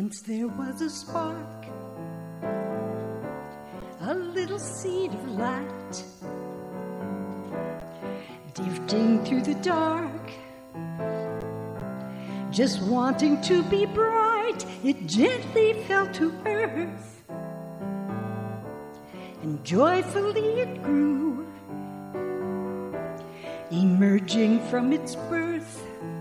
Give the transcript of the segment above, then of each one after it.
Once there was a spark, a little seed of light, drifting through the dark, just wanting to be bright. It gently fell to earth, and joyfully it grew, emerging from its birth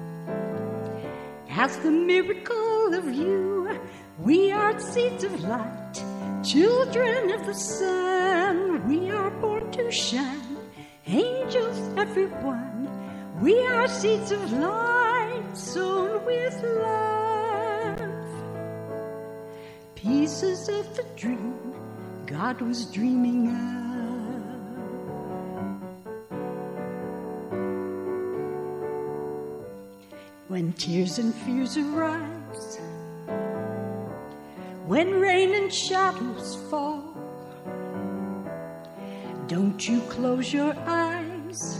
as the miracle of you. We are seeds of light, children of the sun. We are born to shine, angels everyone. We are seeds of light, sown with love, pieces of the dream God was dreaming of. When tears and fears arise, when rain and shadows fall, don't you close your eyes.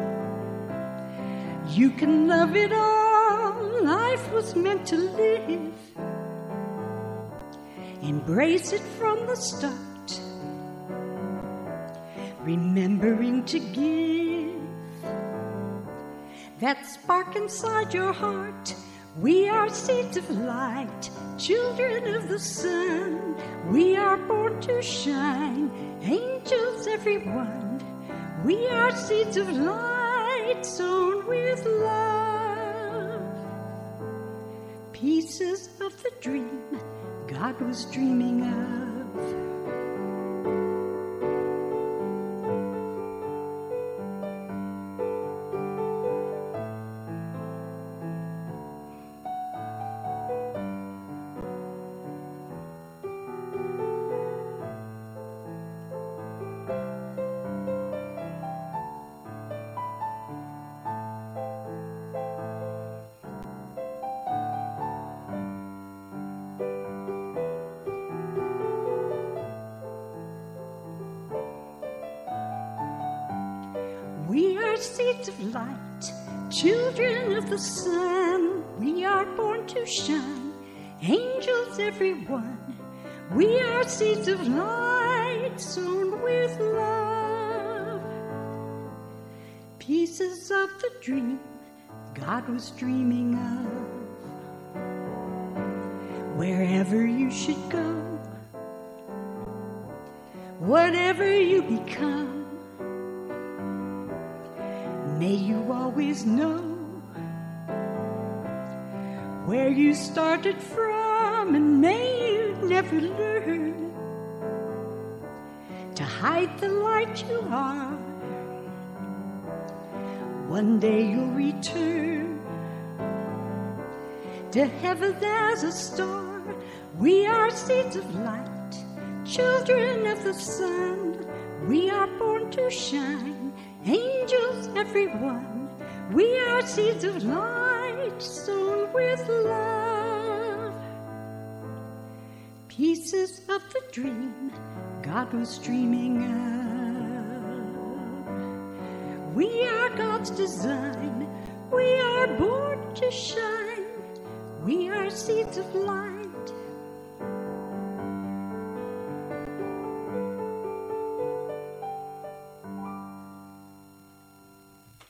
You can love it all. Life was meant to live. Embrace it from the start, remembering to give that spark inside your heart. We are seeds of light, children of the sun. We are born to shine, angels everyone. We are seeds of light, sown with love, pieces of the dream God was dreaming of. We are seeds of light, children of the sun. We are born to shine, angels everyone. We are seeds of light, sown with love, pieces of the dream God was dreaming of. Wherever you should go, whatever you become, may you always know where you started from, and may you never learn to hide the light you are. One day you'll return to heaven as a star. We are seeds of light, children of the sun. We are born to shine, angels everyone. We are seeds of light, sown with love, pieces of the dream God was dreaming of. We are God's design. We are born to shine. We are seeds of light,